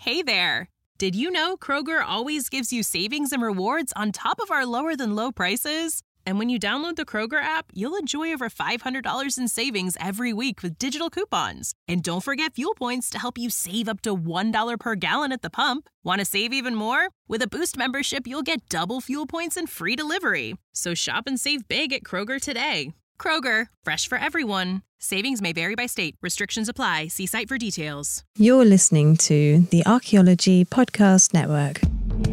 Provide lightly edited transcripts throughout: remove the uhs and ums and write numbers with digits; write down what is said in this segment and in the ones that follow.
Hey there! Did you know Kroger always gives you savings and rewards on top of our lower than low prices? And when you download the Kroger app, you'll enjoy over $500 in savings every week with digital coupons. And don't forget fuel points to help you save up to $1 per gallon at the pump. Want to save even more? With a Boost membership, you'll get double fuel points and free delivery. So shop and save big at Kroger today. Kroger, fresh for everyone. Savings may vary by state. Restrictions apply. See site for details. You're listening to the Archaeology Podcast Network.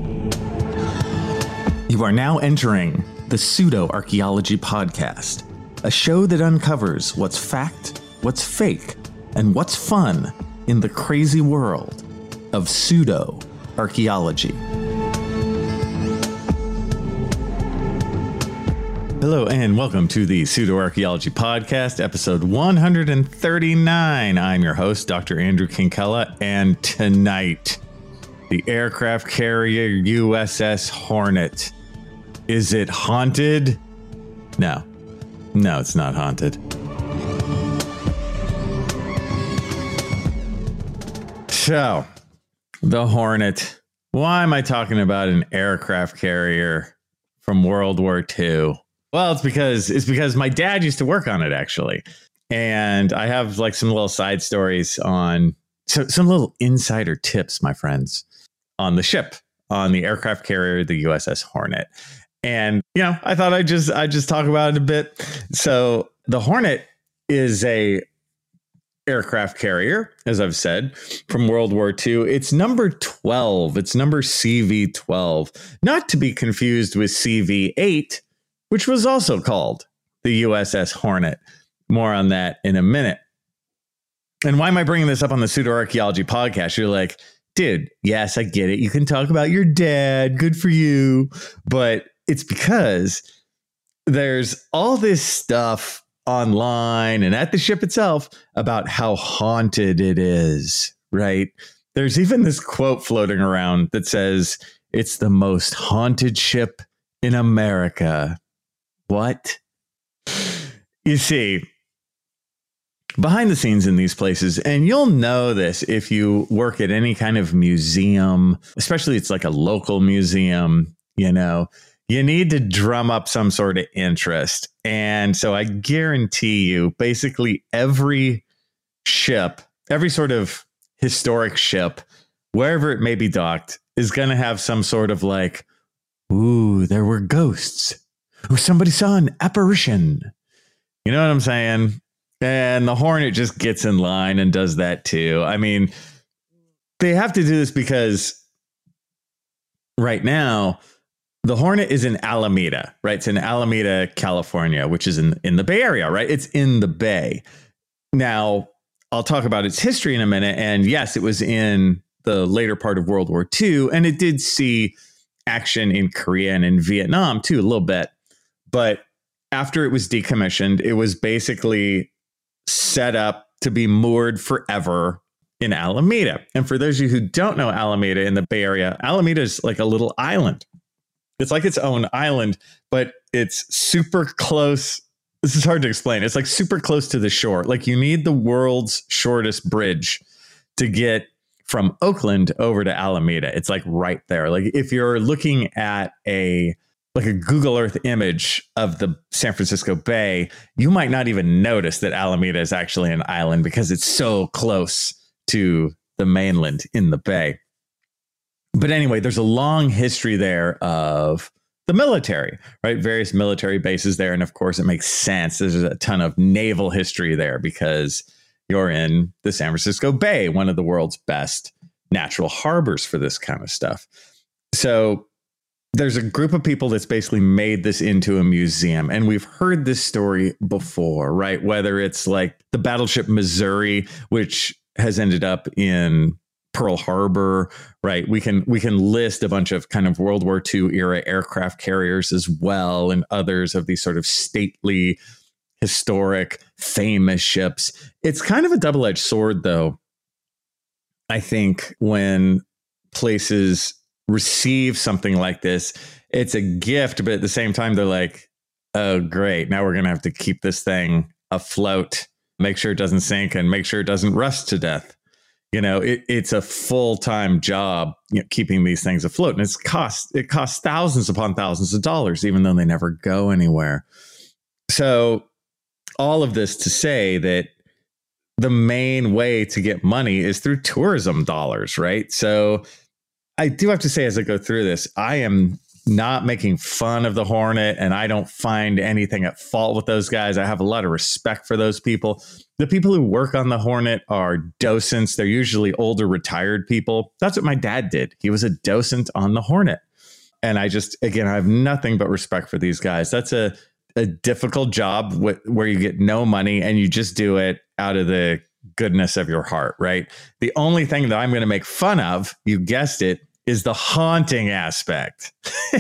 You are now entering the Pseudo-Archaeology Podcast, a show that uncovers what's fact, what's fake, and what's fun in the crazy world of pseudo-archaeology. Hello and welcome to the Pseudo-Archaeology Podcast, episode 139. I'm your host, Dr. Andrew Kinkella, and tonight, the aircraft carrier USS Hornet. Is it haunted? No, it's not haunted. So, the Hornet. Why am I talking about an aircraft carrier from World War II? Well, it's because my dad used to work on it, actually. And I have like some little side stories on some little insider tips, my friends, on the ship, on the aircraft carrier, the USS Hornet. And, I thought I'd just talk about it a bit. So the Hornet is a aircraft carrier, as I've said, from World War II. It's number 12. It's number CV-12, not to be confused with CV-8, which was also called the USS Hornet. More on that in a minute. And why am I bringing this up on the Pseudo-Archaeology Podcast? You're like, dude, yes, I get it. You can talk about your dad. Good for you. But it's because there's all this stuff online and at the ship itself about how haunted it is, right? There's even this quote floating around that says, it's the most haunted ship in America. What? You see, behind the scenes in these places, and you'll know this if you work at any kind of museum, especially it's like a local museum, you need to drum up some sort of interest. And so I guarantee you, basically every ship, every sort of historic ship, wherever it may be docked, is going to have some sort of like, ooh, there were ghosts. Ooh, somebody saw an apparition. You know what I'm saying? And the Hornet just gets in line and does that too. I mean, they have to do this because right now, the Hornet is in Alameda, right? It's in Alameda, California, which is in the Bay Area, right? It's in the Bay. Now, I'll talk about its history in a minute. And yes, it was in the later part of World War II, and it did see action in Korea and in Vietnam too, a little bit. But after it was decommissioned, it was basically set up to be moored forever in Alameda. And for those of you who don't know Alameda in the Bay Area, Alameda is like a little island. It's like its own island, but it's super close. This is hard to explain. It's like super close to the shore. Like you need the world's shortest bridge to get from Oakland over to Alameda. It's like right there. Like if you're looking at a Google Earth image of the San Francisco Bay, you might not even notice that Alameda is actually an island because it's so close to the mainland in the Bay. But anyway, there's a long history there of the military, right? Various military bases there. And of course, it makes sense. There's a ton of naval history there because you're in the San Francisco Bay, one of the world's best natural harbors for this kind of stuff. So there's a group of people that's basically made this into a museum. And we've heard this story before, right? Whether it's like the battleship Missouri, which has ended up in Pearl Harbor, right? We can list a bunch of kind of World War II era aircraft carriers as well, and others of these sort of stately, historic, famous ships. It's kind of a double-edged sword, though. I think when places receive something like this, it's a gift, but at the same time, they're like, oh, great. Now we're going to have to keep this thing afloat, make sure it doesn't sink and make sure it doesn't rust to death. It's a full-time job, keeping these things afloat. And it costs thousands upon thousands of dollars, even though they never go anywhere. So all of this to say that the main way to get money is through tourism dollars, right? So I do have to say, as I go through this, I am not making fun of the Hornet, and I don't find anything at fault with those guys. I have a lot of respect for those people. The people who work on the Hornet are docents. They're usually older, retired people. That's what my dad did. He was a docent on the Hornet. And I have nothing but respect for these guys. That's a difficult job where you get no money and you just do it out of the goodness of your heart, right? The only thing that I'm going to make fun of, you guessed it, is the haunting aspect.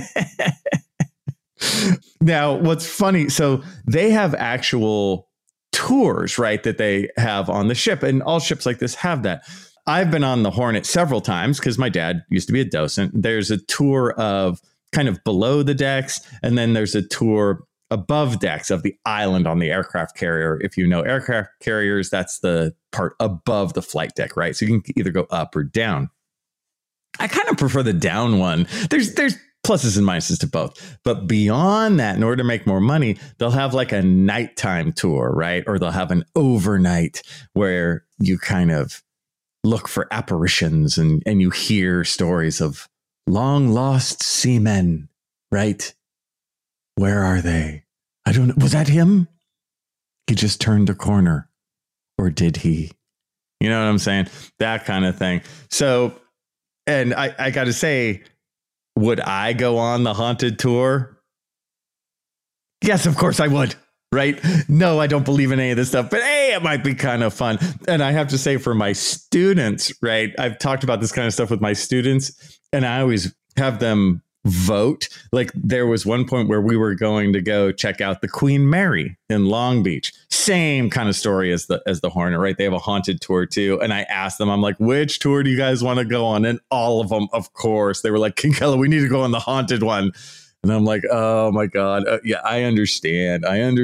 Now, what's funny, so they have actual tours, right, that they have on the ship, and all ships like this have that. I've been on the Hornet several times because my dad used to be a docent. There's a tour of kind of below the decks, and then there's a tour above decks of the island on the aircraft carrier. If you know aircraft carriers, that's the part above the flight deck, right? So you can either go up or down. I kind of prefer the down one. There's pluses and minuses to both. But beyond that, in order to make more money, they'll have like a nighttime tour, right? Or they'll have an overnight where you kind of look for apparitions and you hear stories of long lost seamen, right? Where are they? I don't know. Was that him? He just turned a corner. Or did he? You know what I'm saying? That kind of thing. So, and I got to say, would I go on the haunted tour? Yes, of course I would. Right? No, I don't believe in any of this stuff, but hey, it might be kind of fun. And I have to say, for my students, right? I've talked about this kind of stuff with my students, and I always have them vote. Like, there was one point where we were going to go check out the Queen Mary in Long Beach. Same kind of story as the Hornet, right? They have a haunted tour too. And I asked them, I'm like, which tour do you guys want to go on? And all of them, of course, they were like, King Keller, we need to go on the haunted one. And I'm like, oh my God. Yeah, I understand.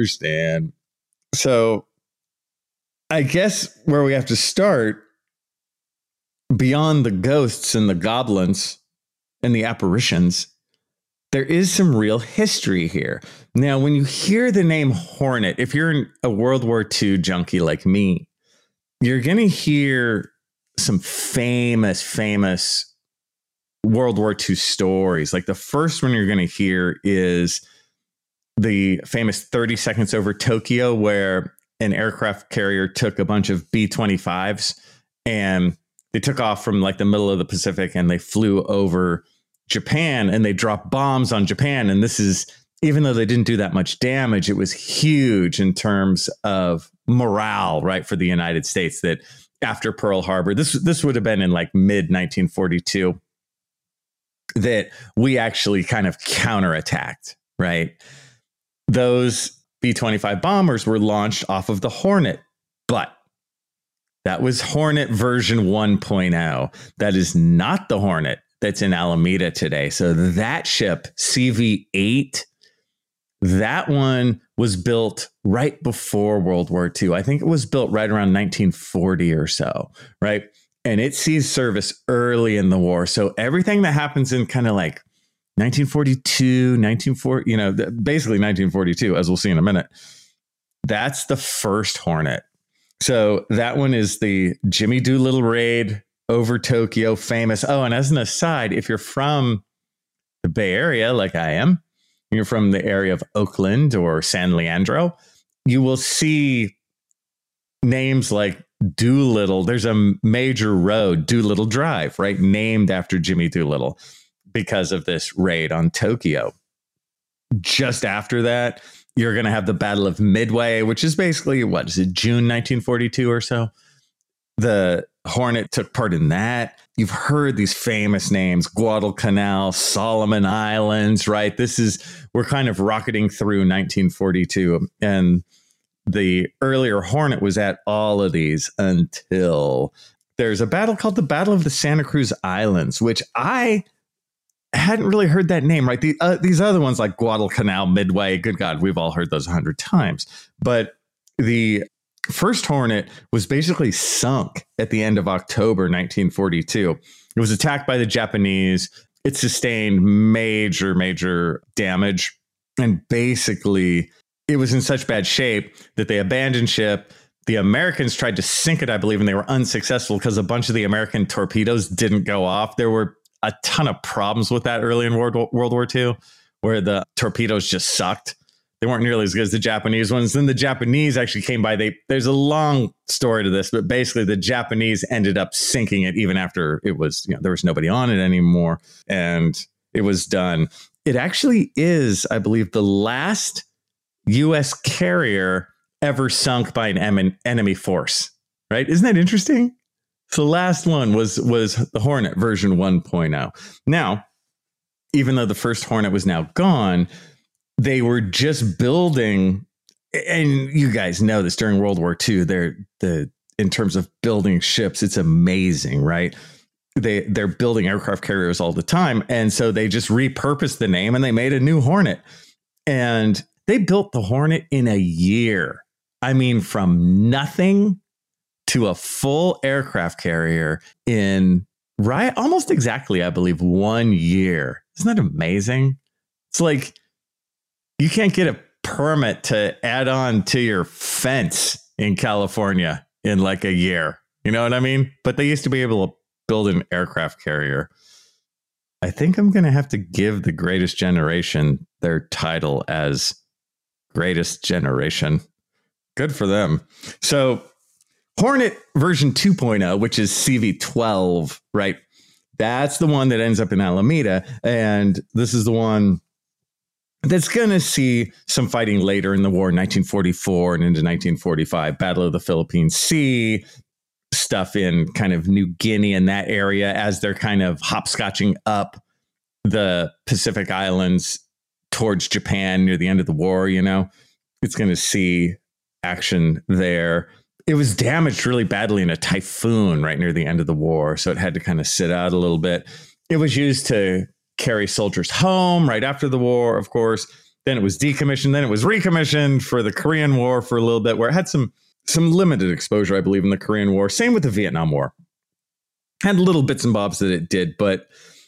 So I guess where we have to start, beyond the ghosts and the goblins and the apparitions, there is some real history here. Now, when you hear the name Hornet, if you're a World War II junkie like me, you're going to hear some famous World War II stories. Like, the first one you're going to hear is the famous 30 Seconds Over Tokyo, where an aircraft carrier took a bunch of B-25s and they took off from like the middle of the Pacific and they flew over Japan and they dropped bombs on Japan. And this is, even though they didn't do that much damage, it was huge in terms of morale, right, for the United States, that after Pearl Harbor, this would have been in like mid 1942, that we actually kind of counterattacked, right? Those B-25 bombers were launched off of the Hornet, but that was Hornet version 1.0. That is not the Hornet that's in Alameda today. So that ship, CV-8, that one was built right before World War II. I think it was built right around 1940 or so, right? And it sees service early in the war. So everything that happens in kind of like 1942, 1940, basically 1942, as we'll see in a minute, that's the first Hornet. So that one is the Jimmy Doolittle raid over Tokyo, famous. Oh, and as an aside, if you're from the Bay Area, like I am, you're from the area of Oakland or San Leandro, you will see names like Doolittle. There's a major road, Doolittle Drive, right, named after Jimmy Doolittle because of this raid on Tokyo. Just after that, you're going to have the Battle of Midway, which is basically, what is it, June 1942 or so? The Hornet took part in that. You've heard these famous names, Guadalcanal, Solomon Islands, right? We're kind of rocketing through 1942. And the earlier Hornet was at all of these until there's a battle called the Battle of the Santa Cruz Islands, which I hadn't really heard that name, right? These other ones like Guadalcanal, Midway, good God, we've all heard those 100 times. But the first Hornet was basically sunk at the end of October 1942. It was attacked by the Japanese. It sustained major damage. And basically, it was in such bad shape that they abandoned ship. The Americans tried to sink it, I believe, and they were unsuccessful because a bunch of the American torpedoes didn't go off. There were a ton of problems with that early in World War II, where the torpedoes just sucked. They weren't nearly as good as the Japanese ones. Then the Japanese actually came by. There's a long story to this, but basically the Japanese ended up sinking it even after it was, there was nobody on it anymore, and it was done. It actually is, I believe, the last U.S. carrier ever sunk by an enemy force, right? Isn't that interesting? So the last one was the Hornet version 1.0. Now, even though the first Hornet was now gone, they were just building, and you guys know this, during World War II, in terms of building ships, it's amazing, right? They're building aircraft carriers all the time. And so they just repurposed the name and they made a new Hornet. And they built the Hornet in a year. I mean, from nothing to a full aircraft carrier in almost exactly, I believe, 1 year. Isn't that amazing? It's like you can't get a permit to add on to your fence in California in like a year. You know what I mean? But they used to be able to build an aircraft carrier. I think I'm going to have to give the Greatest Generation their title as Greatest Generation. Good for them. So Hornet version 2.0, which is CV-12, right? That's the one that ends up in Alameda. And this is the one that's going to see some fighting later in the war, 1944 and into 1945, Battle of the Philippine Sea, stuff in kind of New Guinea and that area as they're kind of hopscotching up the Pacific Islands towards Japan near the end of the war. It's going to see action there. It was damaged really badly in a typhoon right near the end of the war, so it had to kind of sit out a little bit. It was used to carry soldiers home right after the war, of course. Then it was decommissioned. Then it was recommissioned for the Korean War for a little bit, where it had some limited exposure, I believe, in the Korean War. Same with the Vietnam War. Had little bits and bobs that it did, but,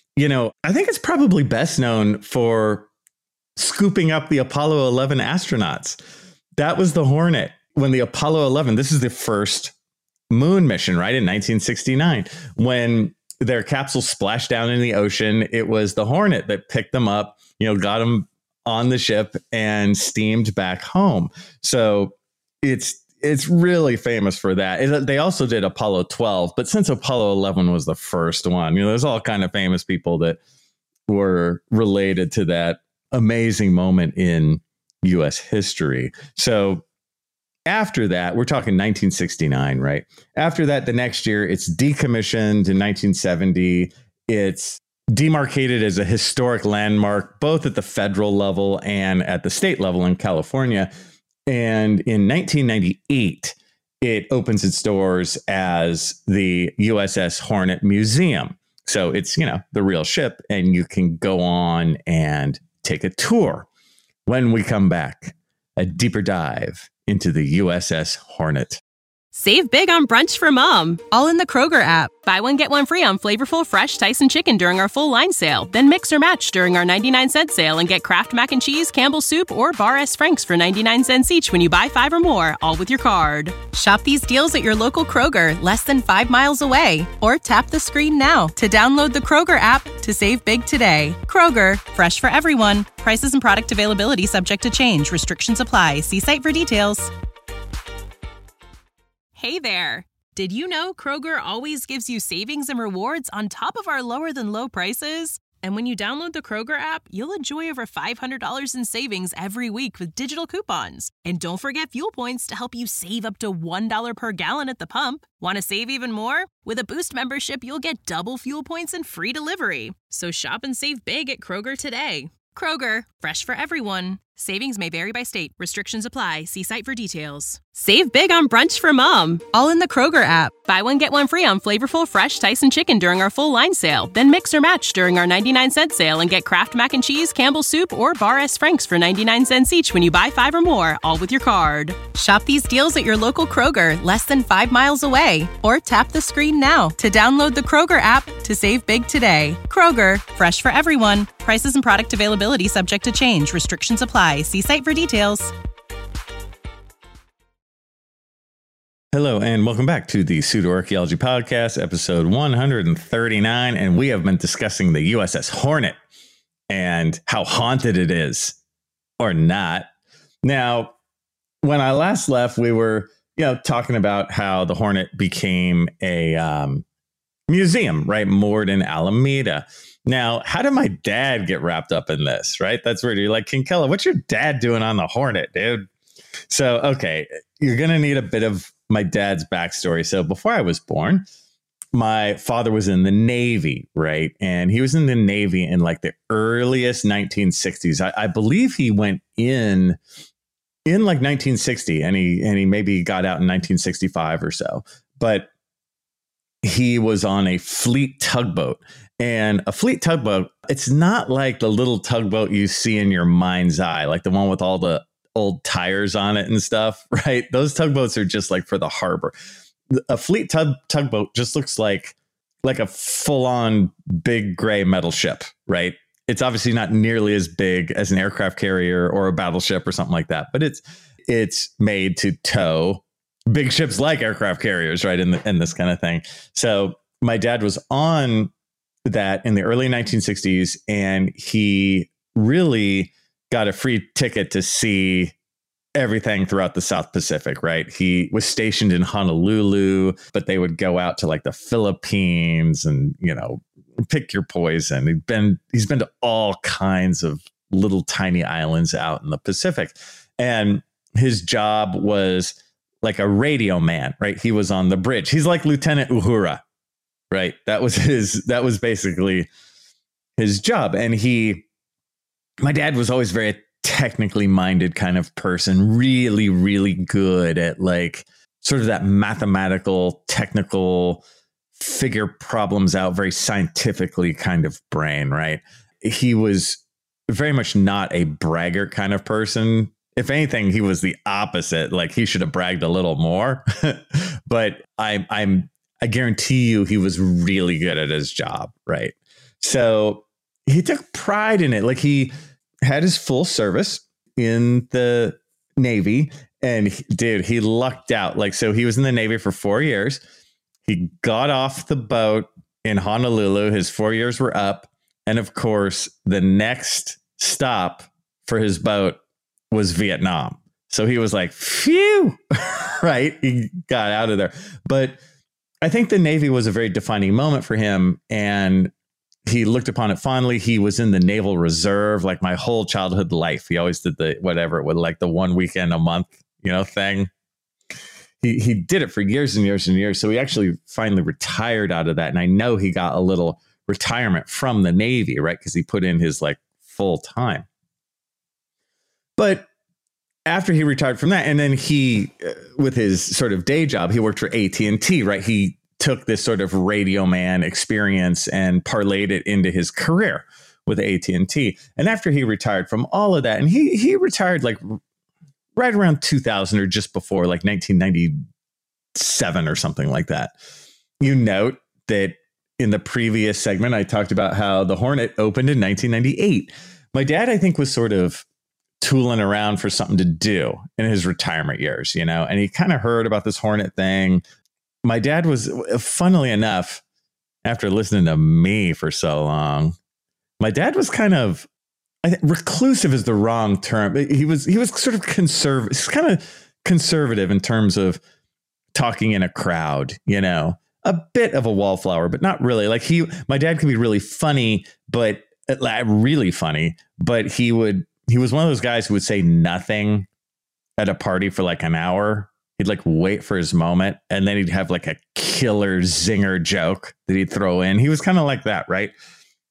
I think it's probably best known for scooping up the Apollo 11 astronauts. That was the Hornet. When the Apollo 11, this is the first moon mission, right? In 1969, when their capsule splashed down in the ocean, it was the Hornet that picked them up, got them on the ship and steamed back home. So it's really famous for that. They also did Apollo 12, but since Apollo 11 was the first one, there's all kind of famous people that were related to that amazing moment in U.S. history. So after that, we're talking 1969, right? After that, the next year, it's decommissioned in 1970. It's demarcated as a historic landmark, both at the federal level and at the state level in California. And in 1998, it opens its doors as the USS Hornet Museum. So it's, the real ship, and you can go on and take a tour. When we come back, a deeper dive into the USS Hornet. Save big on brunch for mom, all in the Kroger app. Buy one, get one free on flavorful, fresh Tyson chicken during our full line sale. Then mix or match during our 99-cent sale and get Kraft Mac and Cheese, Campbell's Soup, or Bar S. Frank's for 99 cents each when you buy 5 or more, all with your card. Shop these deals at your local Kroger, less than 5 miles away. Or tap the screen now to download the Kroger app to save big today. Kroger, fresh for everyone. Prices and product availability subject to change. Restrictions apply. See site for details. Hey there. Did you know Kroger always gives you savings and rewards on top of our lower than low prices? And when you download the Kroger app, you'll enjoy over $500 in savings every week with digital coupons. And don't forget fuel points to help you save up to $1 per gallon at the pump. Want to save even more? With a Boost membership, you'll get double fuel points and free delivery. So shop and save big at Kroger today. Kroger, fresh for everyone. Savings may vary by state. Restrictions apply. See site for details. Save big on brunch for mom, all in the Kroger app. Buy one, get one free on flavorful, fresh Tyson chicken during our full line sale. Then mix or match during our 99-cent sale and get Kraft Mac and Cheese, Campbell's Soup, or Bar S. Frank's for 99 cents each when you buy 5 or more, all with your card. Shop these deals at your local Kroger, less than 5 miles away. Or tap the screen now to download the Kroger app to save big today. Kroger, fresh for everyone. Prices and product availability subject to change. Restrictions apply. See site for details. Hello, and welcome back to the Pseudo-Archaeology Podcast, episode 139. And we have been discussing the USS Hornet and how haunted it is, or not. Now, when I last left, we were, talking about how the Hornet became a museum, right? Moored in Alameda. Now, how did my dad get wrapped up in this, right? That's where you're like, King Kella, what's your dad doing on the Hornet, dude? So, okay, you're going to need a bit of my dad's backstory. So before I was born, my father was in the Navy, right? And he was in the Navy in like the earliest 1960s. I believe he went in like 1960 and he maybe got out in 1965 or so. But he was on a fleet tugboat. And a fleet tugboat, it's not like the little tugboat you see in your mind's eye, like the one with all the old tires on it and stuff, right? Those tugboats are just like for the harbor. A fleet tugboat just looks like a full-on big gray metal ship, right? It's obviously not nearly as big as an aircraft carrier or a battleship or something like that, but it's made to tow big ships like aircraft carriers, right? In this kind of thing. So my dad was on that in the early 1960s, and he really got a free ticket to see everything throughout the South Pacific, right? He was stationed in Honolulu, but they would go out to like the Philippines and, pick your poison. He's been to all kinds of little tiny islands out in the Pacific. And his job was like a radio man, right? He was on the bridge. He's like Lieutenant Uhura, right? That was basically his job. And my dad was always very technically minded kind of person, really, really good at like sort of that mathematical, technical, figure problems out very scientifically kind of brain, right? He was very much not a braggart kind of person. If anything, he was the opposite. Like he should have bragged a little more. But I guarantee you he was really good at his job, right? So he took pride in it. Like he had his full service in the Navy, and he lucked out. Like, so he was in the Navy for 4 years. He got off the boat in Honolulu. His 4 years were up. And of course, the next stop for his boat was Vietnam. So he was like, phew, right? He got out of there. But I think the Navy was a very defining moment for him, and he looked upon it fondly. He was in the Naval Reserve like my whole childhood life. He always did the whatever it would, like the one weekend a month, thing. He did it for years and years and years. So he actually finally retired out of that. And I know he got a little retirement from the Navy, right? Because he put in his like full time. But after he retired from that, and then he, with his sort of day job, he worked for AT&T, right? He took this sort of radio man experience and parlayed it into his career with AT&T. And after he retired from all of that, and he retired like right around 2000 or just before, like 1997 or something like that. You note that in the previous segment, I talked about how the Hornet opened in 1998. My dad, I think, was sort of tooling around for something to do in his retirement years, and he kind of heard about this Hornet thing. My dad was, funnily enough, after listening to me for so long, my dad was kind of, I think reclusive is the wrong term. He was sort of conservative. He's kind of conservative in terms of talking in a crowd, a bit of a wallflower, but not really. Like my dad could be really funny, but really funny, but he was one of those guys who would say nothing at a party for like an hour. He'd like wait for his moment, and then he'd have like a killer zinger joke that he'd throw in. He was kind of like that, right?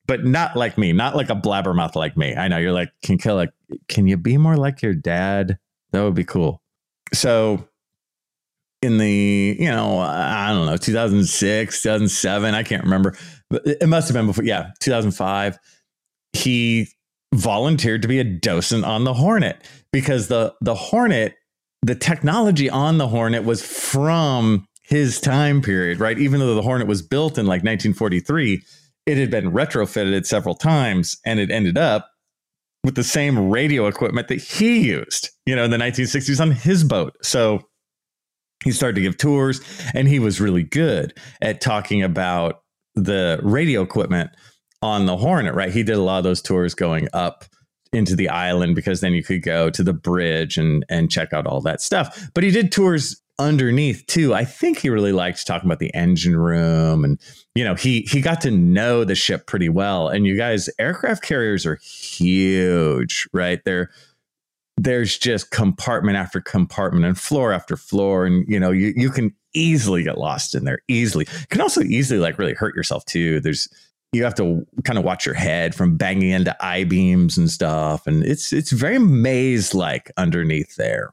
but not like me, not like a blabbermouth like me. I know you're like, Kinkilla, can you be more like your dad? That would be cool. So in the, I don't know, 2006, 2007, I can't remember, but it must have been before. Yeah, 2005. He volunteered to be a docent on the Hornet because the Hornet, the technology on the Hornet was from his time period, right? Even though the Hornet was built in like 1943, it had been retrofitted several times, and it ended up with the same radio equipment that he used, in the 1960s on his boat. So he started to give tours, and he was really good at talking about the radio equipment on the Hornet, right? He did a lot of those tours going up into the island because then you could go to the bridge and check out all that stuff. But he did tours underneath too. I think he really liked talking about the engine room, and he got to know the ship pretty well. And you guys, aircraft carriers are huge, right? There's just compartment after compartment and floor after floor, and you can easily get lost in there. Easily. You can also easily like really hurt yourself too. You have to kind of watch your head from banging into I-beams and stuff, and it's very maze-like underneath there.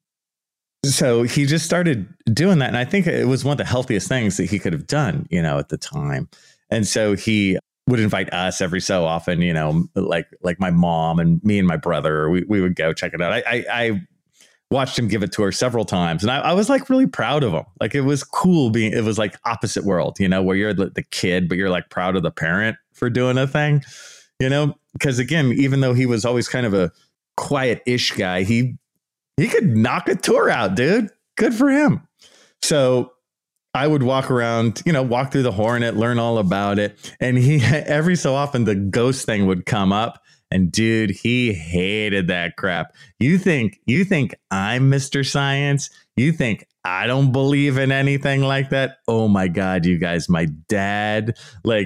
So he just started doing that. And I think it was one of the healthiest things that he could have done, at the time. And so he would invite us every so often, like my mom and me and my brother, we would go check it out. I watched him give a tour several times, and I was like really proud of him. Like it was cool it was like opposite world, where you're the kid, but you're like proud of the parent for doing a thing, because again, even though he was always kind of a quiet-ish guy, he could knock a tour out, dude. Good for him. So I would walk around, walk through the Hornet, learn all about it. And every so often the ghost thing would come up, and dude, he hated that crap. You think I'm Mr. Science? You think I don't believe in anything like that? Oh my God, you guys, my dad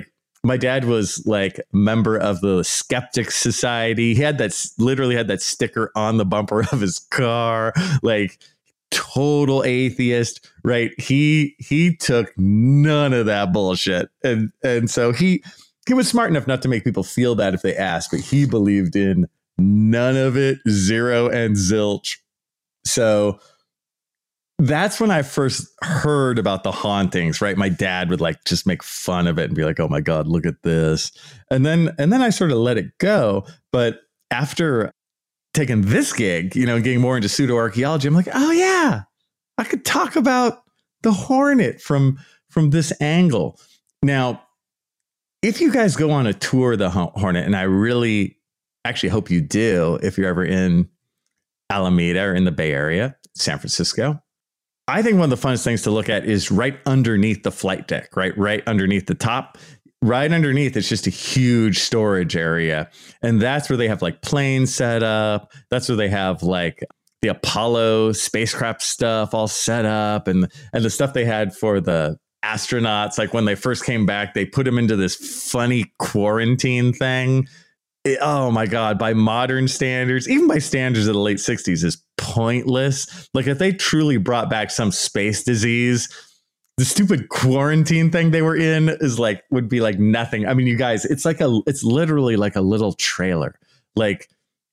was like a member of the Skeptic Society. He literally had that sticker on the bumper of his car, like total atheist, right? He took none of that bullshit. And so he was smart enough not to make people feel bad if they asked, but he believed in none of it, zero and zilch. So that's when I first heard about the hauntings, right? My dad would like just make fun of it and be like, oh my God, look at this. And then I sort of let it go. But after taking this gig, getting more into pseudoarchaeology, I'm like, oh yeah, I could talk about the Hornet from this angle. Now, if you guys go on a tour of the Hornet, and I really actually hope you do, if you're ever in Alameda or in the Bay Area, San Francisco, I think one of the funnest things to look at is right underneath the flight deck, right underneath the top, right underneath. It's just a huge storage area. And that's where they have like planes set up. That's where they have like the Apollo spacecraft stuff all set up, and the stuff they had for the astronauts. Like when they first came back, they put them into this funny quarantine thing. Oh my God, by modern standards, even by standards of the late 60s, is pointless. Like if they truly brought back some space disease, the stupid quarantine thing they were in would be like nothing. I mean, you guys, it's literally like a little trailer. Like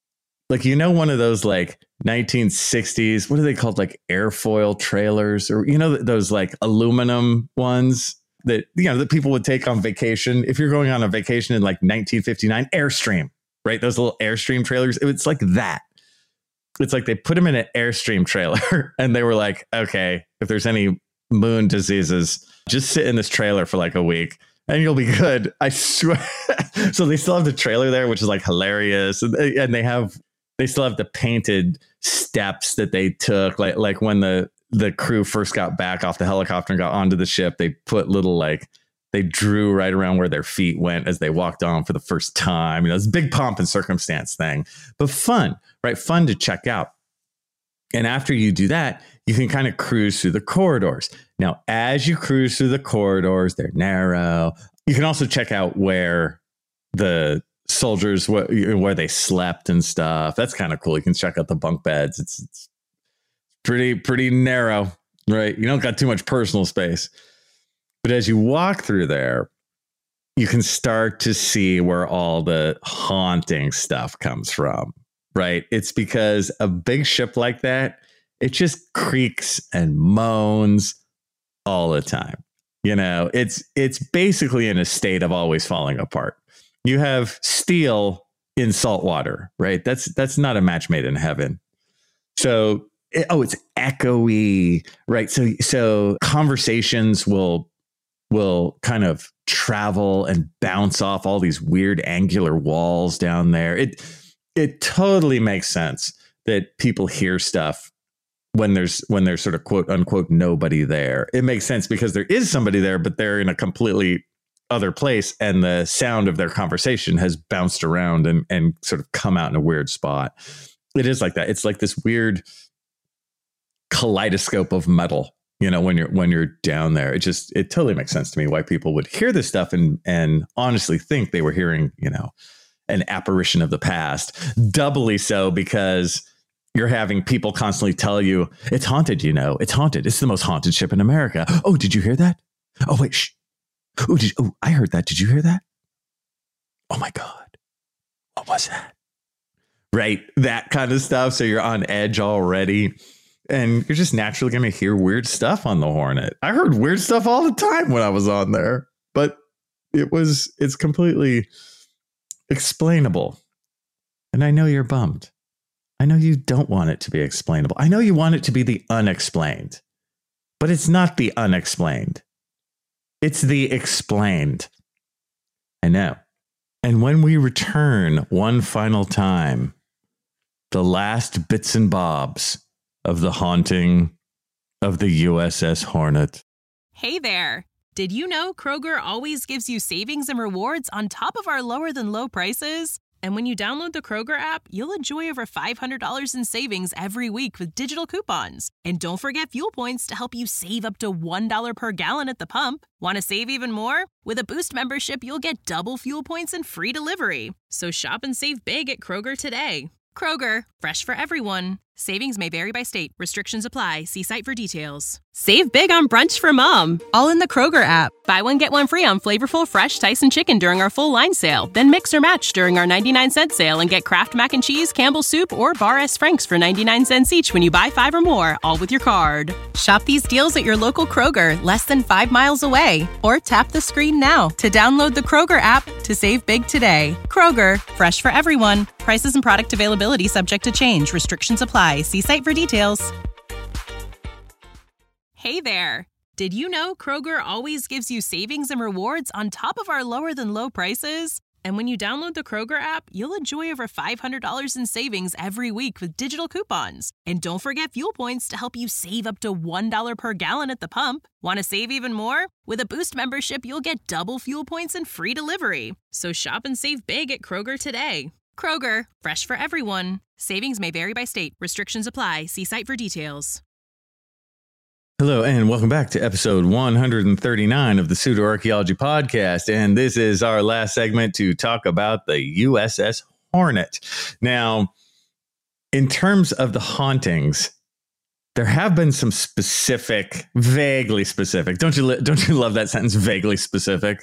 one of those like 1960s, what are they called? Like airfoil trailers, or those like aluminum ones that that people would take on vacation. If you're going on a vacation in like 1959, Airstream, right? Those little Airstream trailers. It's like that. It's like they put them in an Airstream trailer, and they were like, okay, if there's any moon diseases, just sit in this trailer for like a week and you'll be good. I swear. So they still have the trailer there, which is like hilarious. And they still have the painted steps that they took. Like when the crew first got back off the helicopter and got onto the ship, they put little they drew right around where their feet went as they walked on for the first time. It's a big pomp and circumstance thing, but fun, right? Fun to check out. And after you do that, you can kind of cruise through the corridors. Now, as you cruise through the corridors, they're narrow. You can also check out where the soldiers, where they slept and stuff. That's kind of cool. You can check out the bunk beds. It's pretty narrow, right? You don't got too much personal space. But as you walk through there, you can start to see where all the haunting stuff comes from, right? It's because a big ship like that, it just creaks and moans all the time. You know, it's basically in a state of always falling apart. You have steel in salt water, right? That's not a match made in heaven. So, it's echoey, right? So conversations will kind of travel and bounce off all these weird angular walls down there. It totally makes sense that people hear stuff when there's sort of quote unquote nobody there. It makes sense because there is somebody there, but they're in a completely other place, and the sound of their conversation has bounced around and sort of come out in a weird spot. It is like that. It's like this weird kaleidoscope of metal, you know, when you're down there. It totally makes sense to me why people would hear this stuff and honestly think they were hearing, you know, an apparition of the past. Doubly so because you're having people constantly tell you it's haunted, you know, it's haunted. It's the most haunted ship in America. Oh, did you hear that? Oh, wait, shh. Oh, I heard that. Did you hear that? Oh my God. What was that? Right. That kind of stuff. So you're on edge already. And you're just naturally going to hear weird stuff on the Hornet. I heard weird stuff all the time when I was on there, but it's completely explainable. And I know you're bummed. I know you don't want it to be explainable. I know you want it to be the unexplained, but it's not the unexplained. It's the explained. I know. And when we return one final time, the last bits and bobs of the haunting of the USS Hornet. Hey there. Did you know Kroger always gives you savings and rewards on top of our lower than low prices? And when you download the Kroger app, you'll enjoy over $500 in savings every week with digital coupons. And don't forget fuel points to help you save up to $1 per gallon at the pump. Want to save even more? With a Boost membership, you'll get double fuel points and free delivery. So shop and save big at Kroger today. Kroger, fresh for everyone. Savings may vary by state. Restrictions apply. See site for details. Save big on brunch for mom, all in the Kroger app. Buy one, get one free on flavorful, fresh Tyson chicken during our full line sale. Then mix or match during our 99-cent sale and get Kraft Mac and Cheese, Campbell's Soup, or Bar S. Frank's for 99 cents each when you buy 5 or more, all with your card. Shop these deals at your local Kroger, less than 5 miles away. Or tap the screen now to download the Kroger app to save big today. Kroger, fresh for everyone. Prices and product availability subject to change. Restrictions apply. See site for details. Hey there. Did you know Kroger always gives you savings and rewards on top of our lower than low prices? And when you download the Kroger app, you'll enjoy over $500 in savings every week with digital coupons. And don't forget fuel points to help you save up to $1 per gallon at the pump. Want to save even more? With a Boost membership, you'll get double fuel points and free delivery. So shop and save big at Kroger today. Kroger, fresh for everyone. Savings may vary by state. Restrictions apply. See site for details. Hello, and welcome back to episode 139 of the Pseudo-Archaeology Podcast. And this is our last segment to talk about the USS Hornet. Now, in terms of the hauntings, there have been some specific, vaguely specific. Don't you love that sentence, vaguely specific?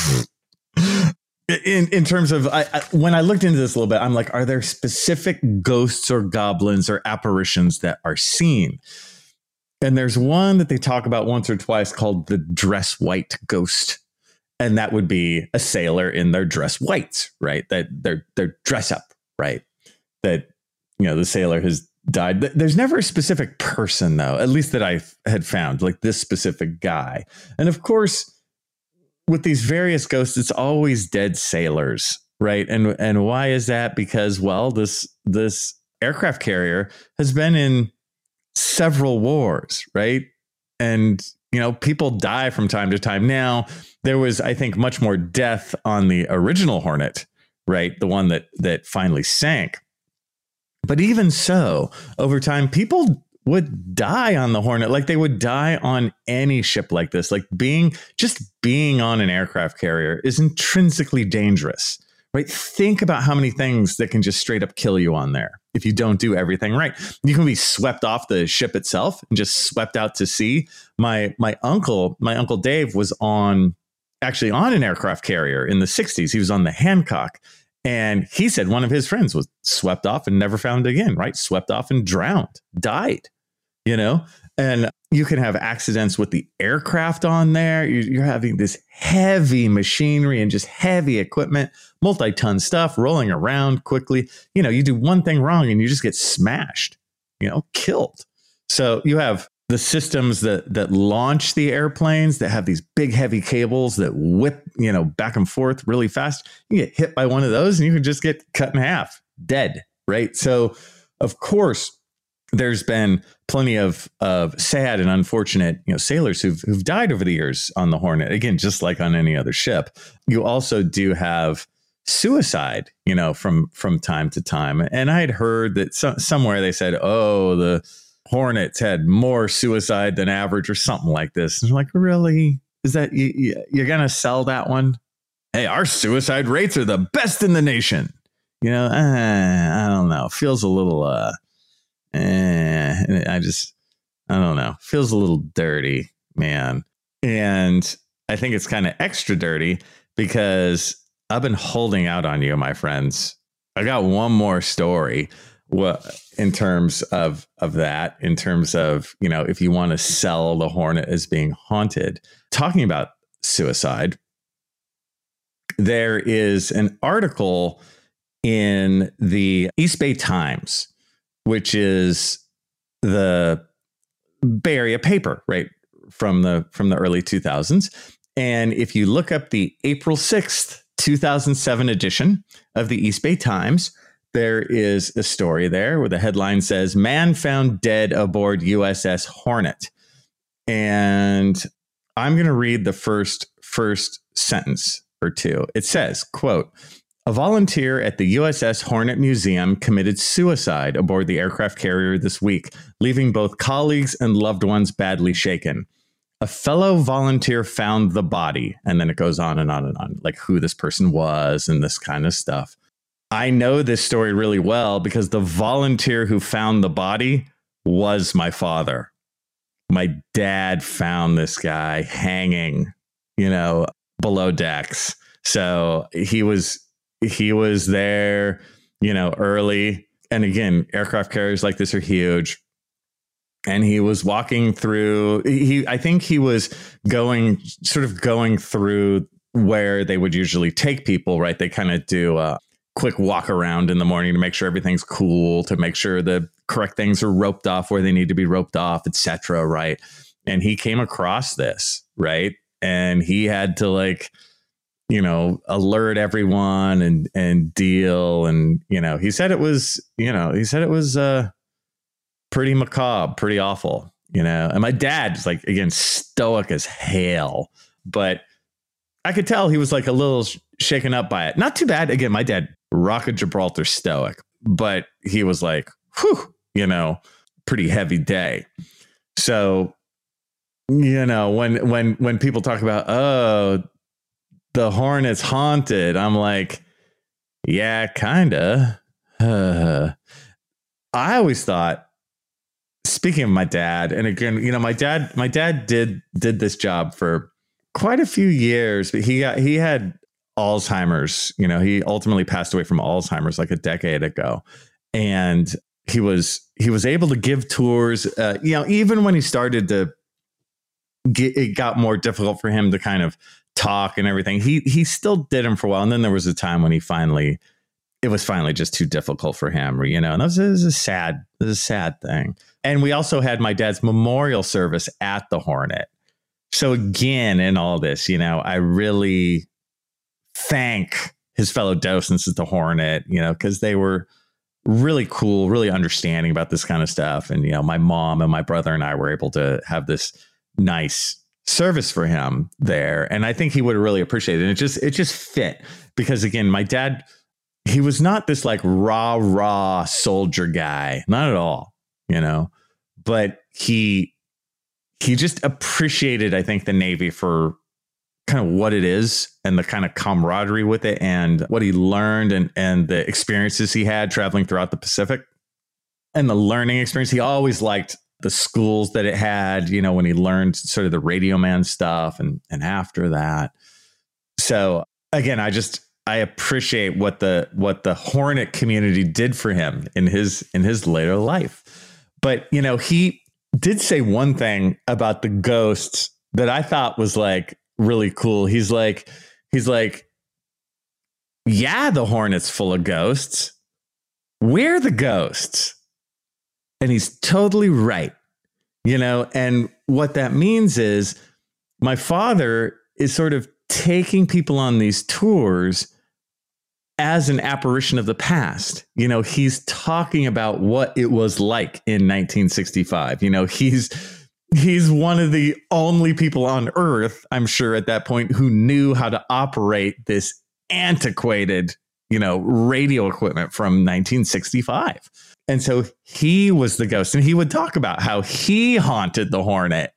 In terms of, when I looked into this a little bit, I'm like, are there specific ghosts or goblins or apparitions that are seen? And there's one that they talk about once or twice called the dress white ghost. And that would be a sailor in their dress whites, right? That their dress up, right? That, you know, the sailor has died. There's never a specific person, though, at least that I had found, like this specific guy. And of course, with these various ghosts, it's always dead sailors, right? And why is that? Because, well, this aircraft carrier has been in several wars, right? And, you know, people die from time to time. Now, there was, I think, much more death on the original Hornet, right? The one that finally sank. But even so, over time, people would die on the Hornet, like they would die on any ship like this. Like being on an aircraft carrier is intrinsically dangerous, right? Think about how many things that can just straight up kill you on there if you don't do everything right. You can be swept off the ship itself and just swept out to sea. My uncle Dave was on actually on an aircraft carrier in the 60s. He was on the Hancock. And he said one of his friends was swept off and never found again, right? Swept off and drowned, died, and you can have accidents with the aircraft on there. You're having this heavy machinery and just heavy equipment, multi-ton stuff rolling around quickly. You do one thing wrong and you just get smashed, killed. So you have the systems that launch the airplanes that have these big, heavy cables that whip, back and forth really fast. You get hit by one of those and you can just get cut in half, dead, right? So, of course, there's been plenty of sad and unfortunate, sailors who've died over the years on the Hornet. Again, just like on any other ship. You also do have suicide, from time to time. And I had heard that somewhere they said, oh, the Hornets had more suicide than average or something like this. And I'm like, really? Is that you're going to sell that one? Hey, our suicide rates are the best in the nation. I don't know. Feels a little, I don't know. Feels a little dirty, man. And I think it's kind of extra dirty because I've been holding out on you, my friends. I got one more story. In terms of that, in terms of, if you want to sell the Hornet as being haunted, talking about suicide, there is an article in the East Bay Times, which is the Bay Area paper, right, from the early 2000s. And if you look up the April 6th, 2007 edition of the East Bay Times, there is a story there where the headline says, "Man found dead aboard USS Hornet." And I'm going to read the first sentence or two. It says, quote, "A volunteer at the USS Hornet Museum committed suicide aboard the aircraft carrier this week, leaving both colleagues and loved ones badly shaken. A fellow volunteer found the body." And then it goes on and on and on, like who this person was and this kind of stuff. I know this story really well because the volunteer who found the body was my father. My dad found this guy hanging, below decks. So he was there, early. And again, aircraft carriers like this are huge. And he was walking through, I think he was going through where they would usually take people, right? They kind of do a quick walk around in the morning to make sure everything's cool, to make sure the correct things are roped off where they need to be roped off, etc. Right. And he came across this, right? And he had to alert everyone and deal. And, he said it was pretty macabre, pretty awful, and my dad's again, stoic as hell, but I could tell he was a little shaken up by it. Not too bad. Again, my dad, Rock of Gibraltar stoic, but he was pretty heavy day. So, when people talk about, oh, the Hornet's haunted, I'm like, yeah, kinda. I always thought, speaking of my dad, and again, my dad did this job for quite a few years, but he had Alzheimer's. He ultimately passed away from Alzheimer's a decade ago, and he was able to give tours. Even when he started to it got more difficult for him to kind of talk and everything. He still did them for a while, and then there was a time when it was finally just too difficult for him, and that was a sad thing. And we also had my dad's memorial service at the Hornet. So again, in all this, I really thank his fellow docents at the Hornet, because they were really cool, really understanding about this kind of stuff. And, my mom and my brother and I were able to have this nice service for him there. And I think he would have really appreciated it. It just fit because, again, my dad, he was not this rah soldier guy, not at all, but he just appreciated, I think, the Navy for kind of what it is and the kind of camaraderie with it and what he learned and the experiences he had traveling throughout the Pacific and the learning experience. He always liked the schools that it had, when he learned sort of the Radio Man stuff and after that. So again, I appreciate what the Hornet community did for him in his later life. But, he did say one thing about the ghosts that I thought was like really cool. He's like, yeah, the Hornet's full of ghosts. We're the ghosts. And he's totally right. And what that means is my father is sort of taking people on these tours as an apparition of the past. He's talking about what it was like in 1965. He's one of the only people on Earth, I'm sure at that point, who knew how to operate this antiquated, radio equipment from 1965. And so he was the ghost, and he would talk about how he haunted the Hornet,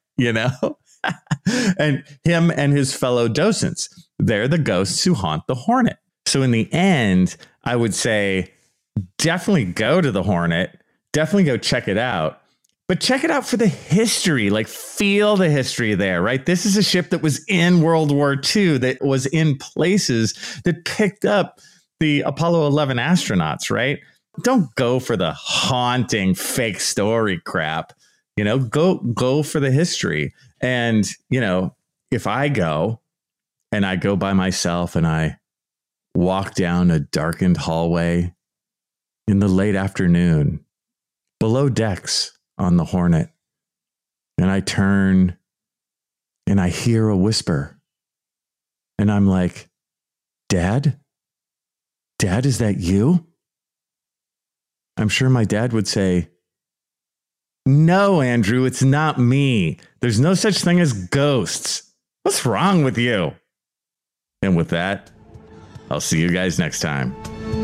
and him and his fellow docents, they're the ghosts who haunt the Hornet. So in the end, I would say definitely go to the Hornet, definitely go check it out, but check it out for the history, like feel the history there, right? This is a ship that was in World War II, that was in places that picked up the Apollo 11 astronauts, right? Don't go for the haunting fake story crap, go for the history. And, if I go and I go by myself and I walk down a darkened hallway in the late afternoon below decks on the Hornet, and I turn and I hear a whisper, and I'm like, Dad, is that you? I'm sure my dad would say, no, Andrew, it's not me. There's no such thing as ghosts. What's wrong with you? And with that, I'll see you guys next time.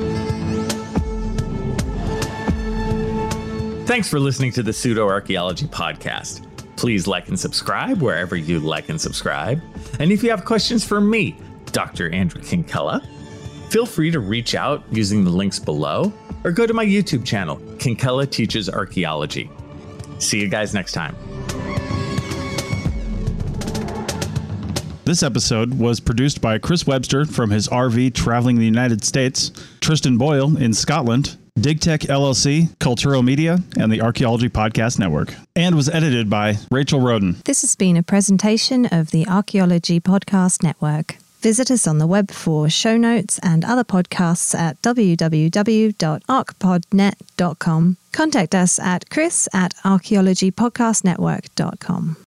Thanks for listening to the Pseudo-Archaeology Podcast. Please like and subscribe wherever you like and subscribe. And if you have questions for me, Dr. Andrew Kinkella, feel free to reach out using the links below or go to my YouTube channel, Kinkella Teaches Archaeology. See you guys next time. This episode was produced by Chris Webster from his RV traveling the United States, Tristan Boyle in Scotland, DigTech LLC, Culturo Media, and the Archaeology Podcast Network, and was edited by Rachel Roden. This has been a presentation of the Archaeology Podcast Network. Visit us on the web for show notes and other podcasts at www.archpodnet.com. Contact us at chris@archaeologypodcastnetwork.com.